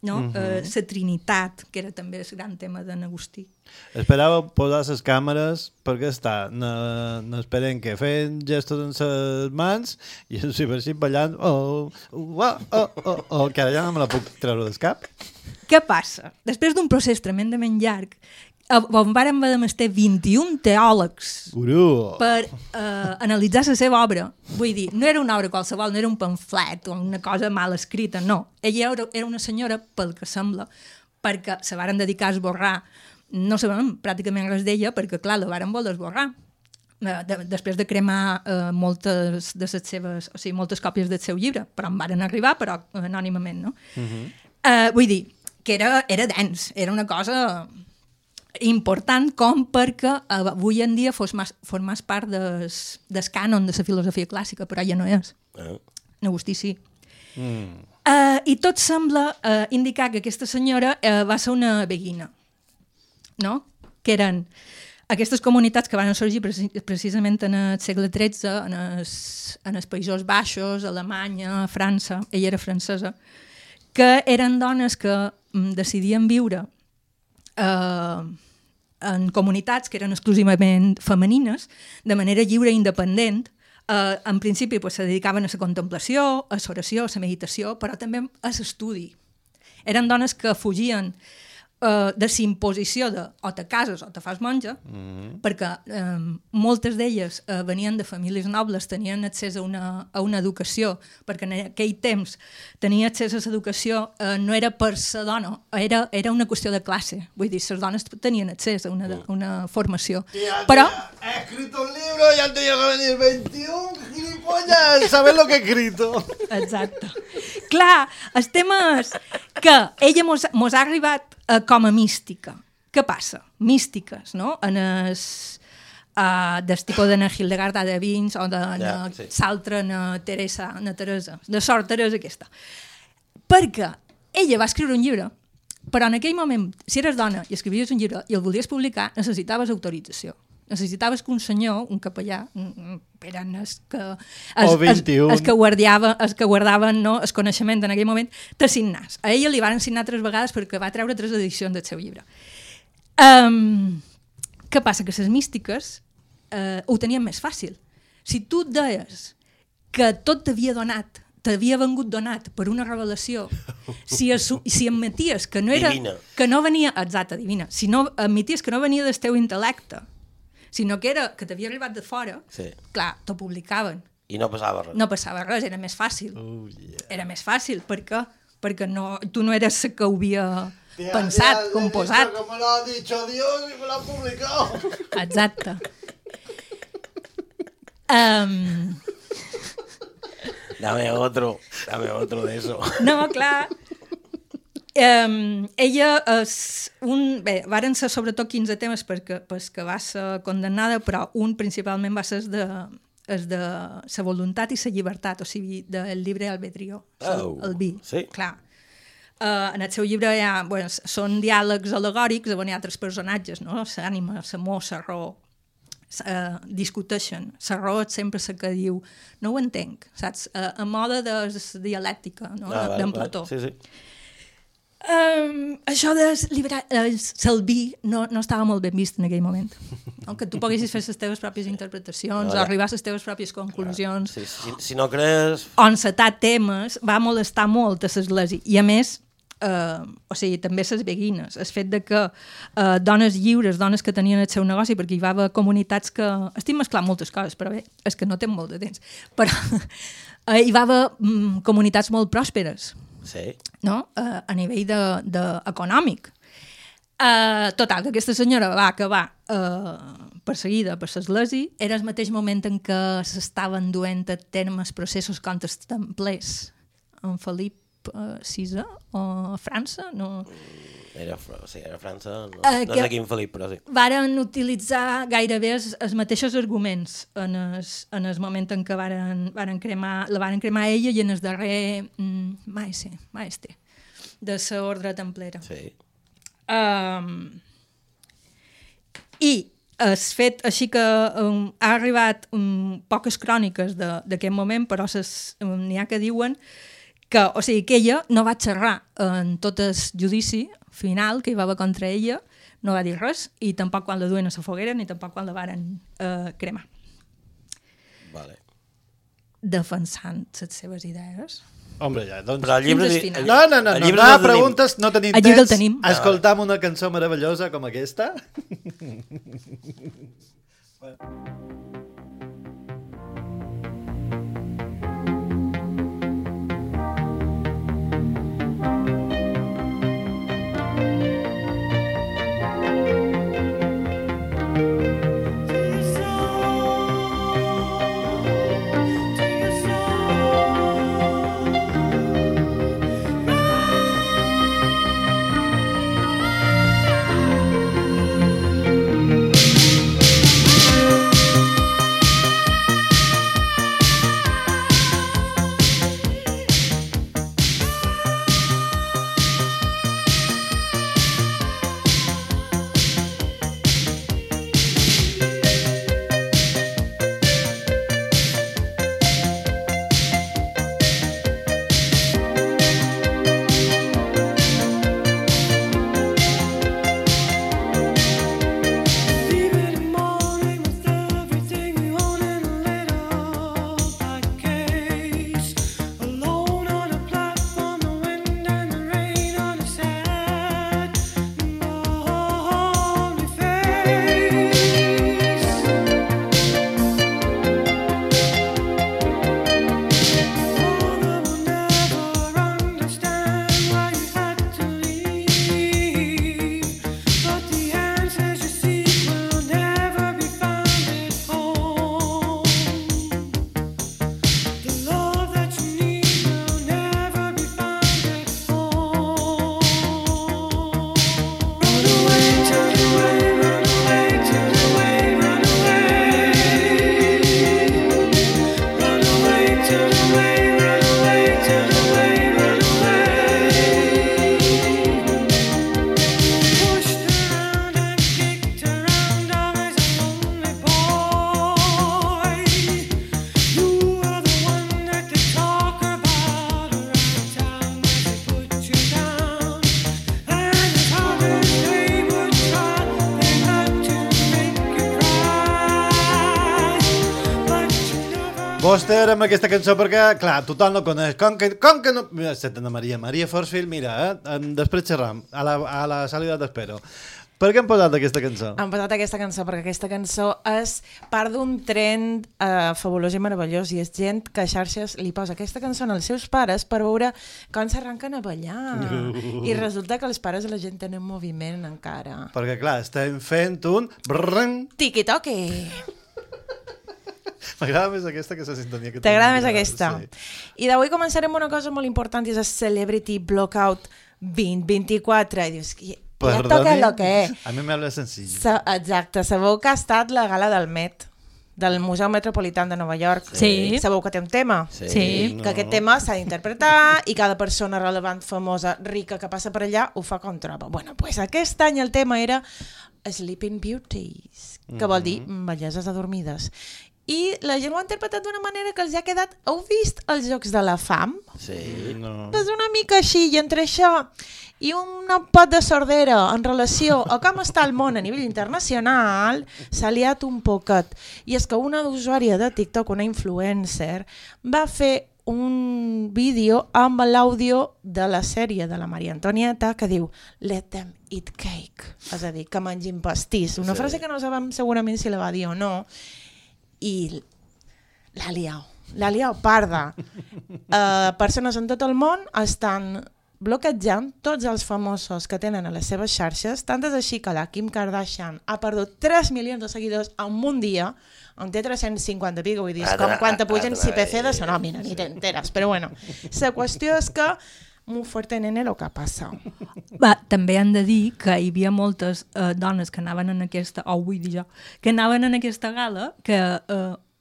no? Mhm. eh, la Trinitat, que era també el gran tema d'en Agustí. Esperava posar les càmeres perquè està, n'esperen que feien gestos amb les mans i ens hi veixin ballant oh, oh, oh, oh, oh, que ara ja no me la puc treure del cap. Què passa? Després d'un procés tremendament llarg, on vàrem haver de mestir vint-i-un teòlegs Uru. per eh, analitzar la seva obra. Vull dir, no era una obra qualsevol, no era un pamflet o una cosa mal escrita, no. Ella era, era una senyora, pel que sembla, perquè se varen dedicar a esborrar. No sabem pràcticament res d'ella, perquè, clar, la varen voler esborrar. Eh, de, després de cremar eh, moltes de les seves, o sigui, moltes còpies del seu llibre, però en varen arribar, però anònimament, no? Mhm. Eh, vull dir, que era, era dens, era una cosa important com perquè avui en dia fos mas, formàs part des, des cànon de la filosofia clàssica, però ja no és. Eh? Agustí sí. Mm. Uh, I tot sembla uh, indicar que aquesta senyora uh, va ser una beguina, no? Que eren aquestes comunitats que van sorgir preci precisament en el segle tretze, en els, en els Països Baixos, Alemanya, França, ella era francesa, que eren dones que mm, decidien viure eh, en comunitats que eren exclusivament femenines, de manera lliure i independent. Eh, en principi pues, se dedicaven a la contemplació, a l'oració, a la meditació, però també a l'estudi. Eren dones que fugien eh, de la imposició de o te cases o te fas monja, Mm. perquè eh, moltes d'elles eh, venien de famílies nobles, tenien accés a una, a una educació, perquè en aquell temps tenir accés a l'educació eh, no era per la dona, era, era una qüestió de classe. Vull dir, les dones tenien accés a una, a una formació. Tía, Però, tía, he escrito un libro y han tenido que venir veintiún gilipollas. ¿Sabes lo que he escrito? exacte. Clar, el tema és que ella mos, mos ha arribat eh, com a mística. Què passa? Místiques, no? En es, uh, del tipus de Hildegard de Vins o de Ja, yeah, sí. l'altra, na Teresa, na Teresa, de sort Teresa aquesta. Perquè ella va escriure un llibre, però en aquell moment, si eres dona i escrivies un llibre i el volies publicar, necessitaves autorització. Necessitaves que un senyor, un capellà, eren els que, els, O vint-i-un. els, els que guardiava, els que guardaven no, el coneixement en aquell moment, t'assignàs. A ella li van assignar tres vegades perquè va treure tres edicions del seu llibre. Um, què passa? Que les místiques uh, ho tenien més fàcil. Si tu et deies que tot t'havia donat, t'havia vengut donat per una revelació, si, assu, si admeties que no era... Divina. Que no venia... Exacte, divina. Si no admeties que no venia del teu intel·lecte, sinó que era que t'havia arribat de fora, Sí. clar, t'ho publicaven. I no passava res. No passava res, era més fàcil. Oh, yeah. Era més fàcil, per què? Perquè no, tu no eres la que ho havia Tía, pensat, tía, le he composat. dicho que me lo ha dicho Dios y me lo ha publicado. Exacte. Um, Dame otro, dame otro de eso. no, clar. Um, ella és un... Bé, varen ser sobretot quinze temes perquè, perquè va ser condemnada, però un principalment va ser el de, el de la voluntat i la llibertat, o sigui, del llibre albedrío, Oh, el vi. sí. Clar. Uh, en el seu llibre hi ha, bueno, són diàlegs al·legòrics on hi ha altres personatges, no? L'ànima, l'amor, la raó, uh, discuteixen. La raó és sempre la que diu no ho entenc, saps? Uh, a moda de dialèctica, no? Ah, d'en vale, Plató. vale. Sí, sí. Um, això de liberar, el, el vi no, no estava molt ben vist en aquell moment. No? Que tu poguessis fer les teves pròpies interpretacions, No, ja. arribar a les teves pròpies conclusions. Sí, si, si no creus... O encetar temes va molestar molt a l'església. I a més, eh, o sigui, també les beguines. El fet de que eh, dones lliures, dones que tenien el seu negoci, perquè hi va haver comunitats que... Estic mesclant moltes coses, però bé, és que no té molt de temps. Però eh, hi va haver mm, comunitats molt pròsperes. Sí. No? Uh, a nivell de, de econòmic. Uh, total, que aquesta senyora va acabar uh, perseguida per l'església, era el mateix moment en què s'estaven duent a terme els processos contra els templers en Felip uh, sisè o a França, no... Era, sí, era França, no, Uh, no que- sé quin Felip, però sí. Varen utilitzar gairebé els, els mateixos arguments en el, en el moment en què varen, varen cremar, la varen cremar ella i en el darrer mm, maestre, maestre de l'ordre templera. Sí. Um, I el fet així que um, ha arribat um, poques cròniques d'aquest moment, però ses, um, n'hi ha que diuen que, o sigui, que ella no va xerrar en tot el judici final que hi va haver contra ella, no va dir res, i tampoc quan la duen a la foguera ni tampoc quan la varen eh, cremar. Vale. Defensant les seves idees. Hombre, ja, doncs... Però el llibre... Fins al final. No, no, no, el no, llibre no, el tenim. preguntes, no tenim El llibre el temps. tenim. Escoltam una cançó meravellosa com aquesta. Bòster amb aquesta cançó perquè, clar, tothom no coneix. Com que, com que no... Mira, Santa Maria, Maria Forsfield, mira, eh? Després xerram, a la, a la sala t'espero. Per què hem posat aquesta cançó? Hem posat aquesta cançó perquè aquesta cançó és part d'un trend eh, fabulós i meravellós, i és gent que a xarxes li posa aquesta cançó als seus pares per veure com s'arranquen a ballar. Uh. I resulta que els pares de la gent tenen moviment encara. Perquè, clar, estem fent un... Brrrn. Tiqui-toqui! M'agrada més aquesta que la sintonia que t'agrada més aquesta? Sí. I d'avui començarem una cosa molt important, i és el Celebrity Blockout vint vint-i-quatre. I dius, ja toca lo que és. A mi m'habla senzill. Sa exacte, sabeu que ha estat la gala del Met, del Museu Metropolità de Nova York. Sí. Sabeu que té un tema? Sí. sí. Que no. Aquest tema s'ha d'interpretar i cada persona relevant, famosa, rica que passa per allà ho fa com troba. Bueno, pues aquest any el tema era Sleeping Beauties, que vol dir belleses adormides. I la gent ho ha interpretat d'una manera que els ha quedat... Heu vist els Jocs de la Fam? Sí. No. És una mica així, i entre això i un pot de sordera en relació a com està el món a nivell internacional, s'ha liat un poquet. I és que una usuària de TikTok, una influencer, va fer un vídeo amb l'àudio de la sèrie de la Maria Antonieta que diu "Let them eat cake", és a dir, que mengin pastís. Una Sí. frase que no sabem segurament si la va dir o no, i l'ha liat, l'ha liat parda. Uh, persones en tot el món estan bloquejant tots els famosos que tenen a les seves xarxes, tant és així que la Kim Kardashian ha perdut tres milions de seguidors en un dia, on té tres-cents cinquanta pico, vull dir, és com quan te pugen C P C de la nòmina, ni t'enteres, però bueno, la qüestió és que molt fuerte, nene, lo que passa. Va, també han de dir que hi havia moltes eh, dones que anaven en aquesta, o vull dir jo, que anaven en aquesta gala, que eh,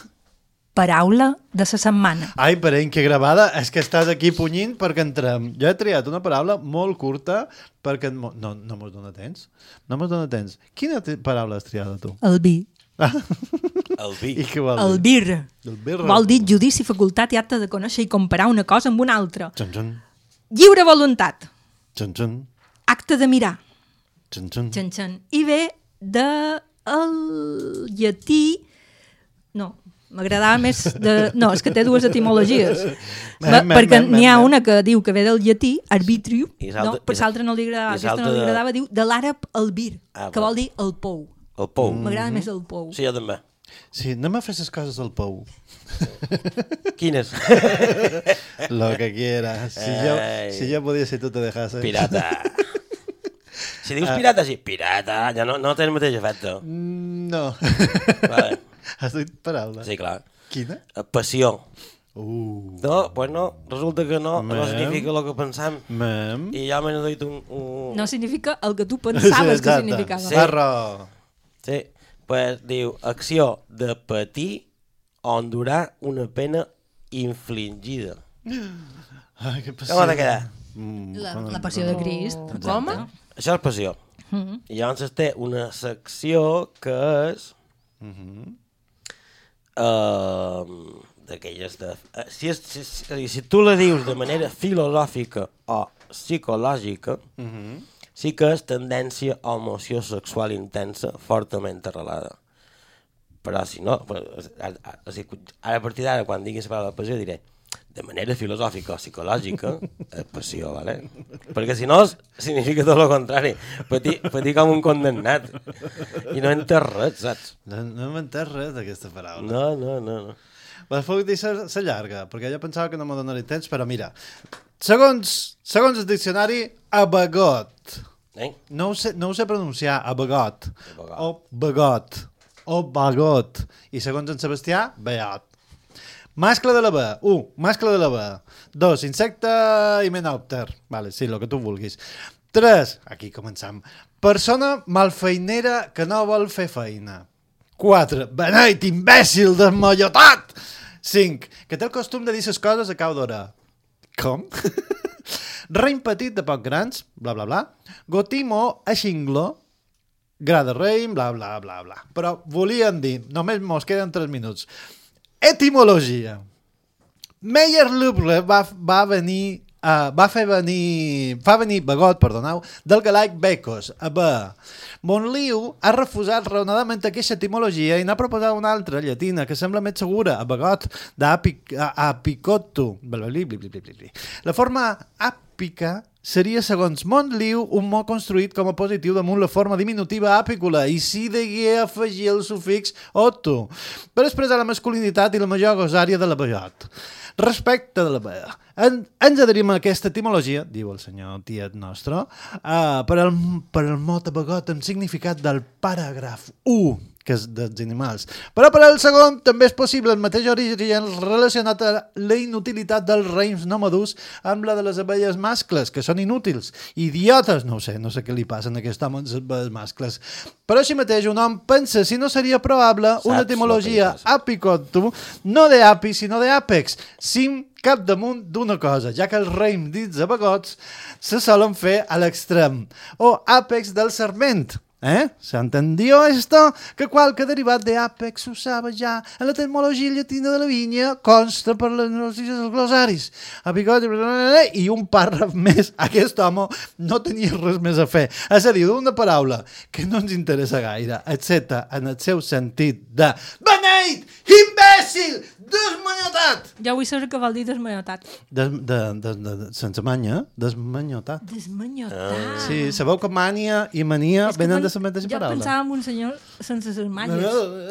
Paraula de la setmana. Ai, parent, que gravada. És que estàs aquí punyint perquè entrem. Jo he triat una paraula molt curta perquè... No, no mos dona temps. No mos dona temps. Quina paraula has triada, tu? El vi. El vi. I què vol dir? El birra. El birra. Vol dir judici, facultat i acte de conèixer i comparar una cosa amb una altra. Xan, xan. Lliure voluntat. Xan, xan. Acte de mirar. Xan, xan. Xan, xan. I ve de el llatí... No, m'agradava més de... No, és que té dues etimologies. Va, perquè n'hi ha una que diu que ve del llatí, arbitrium, no, per l'altra no li agradava. Aquesta no li agradava, diu de l'àrab albir, que vol dir el pou. El pou. M'agrada més el pou. Sí, jo també. Sí, anem a fer les coses del pou. Quines? Lo que quieras. Si jo, si jo podia ser tu, te dejases. Pirata. Si dius pirata, sí. Pirata, ja no, no té el mateix efecte. No. Vale. Has dit paraula? Sí, clar. Quina? Passió. Uh. No, pues no, resulta que no, no significa el que pensam. Mem. I ja m'he dit un, un... No significa el que tu pensaves sí, que significava. Sí. Barro. Sí, pues diu, acció de patir o endurar una pena infligida. Ai, que passió. Com ha de quedar? La, la passió de Crist. Exacte. Com? Això és passió. Mm -hmm. I llavors té una secció que és... Mm -hmm. Uh, d'aquelles de... Uh, si, és, si, si, si tu la dius de manera filosòfica o psicològica, mm -hmm. sí que és tendència o emoció sexual intensa fortament arrelada. Però si no... Ara, ara a partir d'ara, quan diguis la paraula passió, diré de manera filosòfica o psicològica, és passió, ¿vale? Perquè si no, significa tot el contrari. Patir, patir com un condemnat. I no entès res, saps? No, no m'entès res d'aquesta paraula. No, no, no. no. La puc dir la llarga, perquè jo pensava que no me donaria temps, però mira, segons, segons el diccionari, abagot. Eh? No ho sé, no ho sé pronunciar, abagot. O bagot. O bagot. I segons en Sebastià, beat. Mascle de la B. un. Mascle de la B. dos. Insecte himenòpter. Vale, sí, el que tu vulguis. tres. Aquí començam. Persona malfeinera que no vol fer feina. quatre. Beneit, imbècil, desmallotat! cinc. Que té el costum de dir ses coses a cau d'hora. Com? Reim petit de poc grans, bla, bla, bla. Gotimo a xingló. Gra de reim, bla, bla, bla, bla. Però volien dir, només mos queden tres minuts. Etimologia. Meyer Lubre va, va venir... Uh, va fer venir... Fa venir Begot, perdoneu, del galaic becos, a B. Montliu ha refusat raonadament aquesta etimologia i n'ha proposat una altra, llatina, que sembla més segura, a Begot, d'apicotto. La forma àpica seria, segons Montliu, un mot construït com a positiu damunt la forma diminutiva àpicula i s'hi degué afegir el sufix otto per expressar la masculinitat i la major gosària de la Begot. Respecte de la B, en, ens adherim a aquesta etimologia, diu el senyor tiet nostre, uh, per, el, per el mot abegot amb significat del paràgraf u, que és dels animals. Però per al segon també és possible el mateix origen relacionat a la inutilitat dels reims no madurs amb la de les abelles mascles, que són inútils. Idiotes! No ho sé, no sé què li passa a aquest home amb les abelles mascles. Però així mateix un home pensa si no seria probable una etimologia apicotto, no d'api, sinó d'àpex, sim capdamunt d'una cosa, ja que els reims dits abegots se solen fer a l'extrem, o àpex del serment. ¿Eh? ¿Se entendió esto? Que qualque derivat de àpex s'usava ja en la etimologia llatina de la vinya consta per les notícies dels glossaris. Apicot i un pàrraf més. Aquest home no tenia res més a fer. És a dir, d'una paraula que no ens interessa gaire, excepte en el seu sentit de beneit, imbècil, desmanyotat. Ja vull saber què vol dir desmanyotat. De, de, de, de, de, sense manya, desmanyotat. Desmanyotat. Sí, sabeu que mània i mania És que venen quan- de la mateixa jo paraula. pensava en un senyor sense ses malles.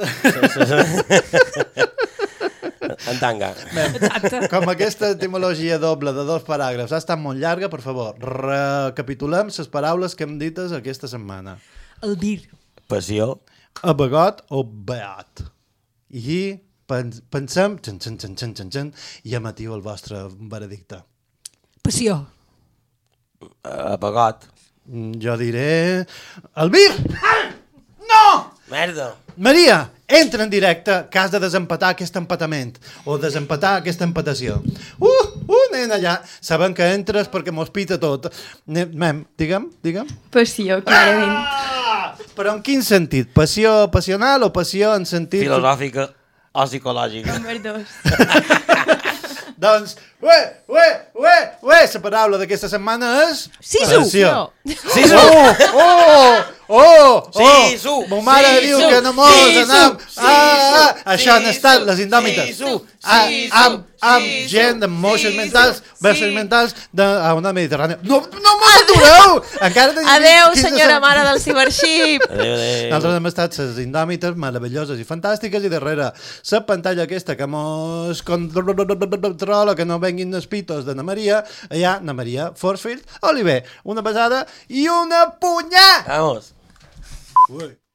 En tanga. Bé, com aquesta etimologia doble de dos paràgrafs ha estat molt llarga, per favor, recapitulem les paraules que hem dites aquesta setmana. El dir. Passió. Abegot o beat. I pen- pensem, xan, xan, xan, xan, xan, xan, i emetiu el vostre veredicte. Passió. Abegot. Jo diré... El vir! No! Merda. Maria, entra en directe que has de desempatar aquest empatament o desempatar aquesta empatació. Uh, uh, nena, ja. Saben que entres perquè mos pita tot. Ne- Mem, digue'm, digue'm. Passió, clarament. Ah! Però en quin sentit? Passió passional o passió en sentit... Filosòfica o psicològica. Número dos. Doncs, ué, ué, ué, ué, la paraula d'aquesta setmana és... Sisu. Passió. Sisu. Oh, oh, oh, oh. Sisu. Mo mare Sisu. diu que no mos Sisu. anem. Ah, ah, això han Sisu. estat les indòmites. Sisu. Ah, Sisu. amb, amb Sisu. gent amb moixes Sisu. mentals, versos Sí. mentals d'una ona mediterrània. No, no m'atureu! Encara tenim Adeu, quinze senyora seg- mare del ciberxip. Adéu, adéu. Nosaltres hem estat les indòmites meravelloses i fantàstiques i darrere la pantalla aquesta que mos controla que no venguin els pitos de na Maria, allà na Maria Forcefield, Oliver, una besada i una punyà! Vamos. Ui.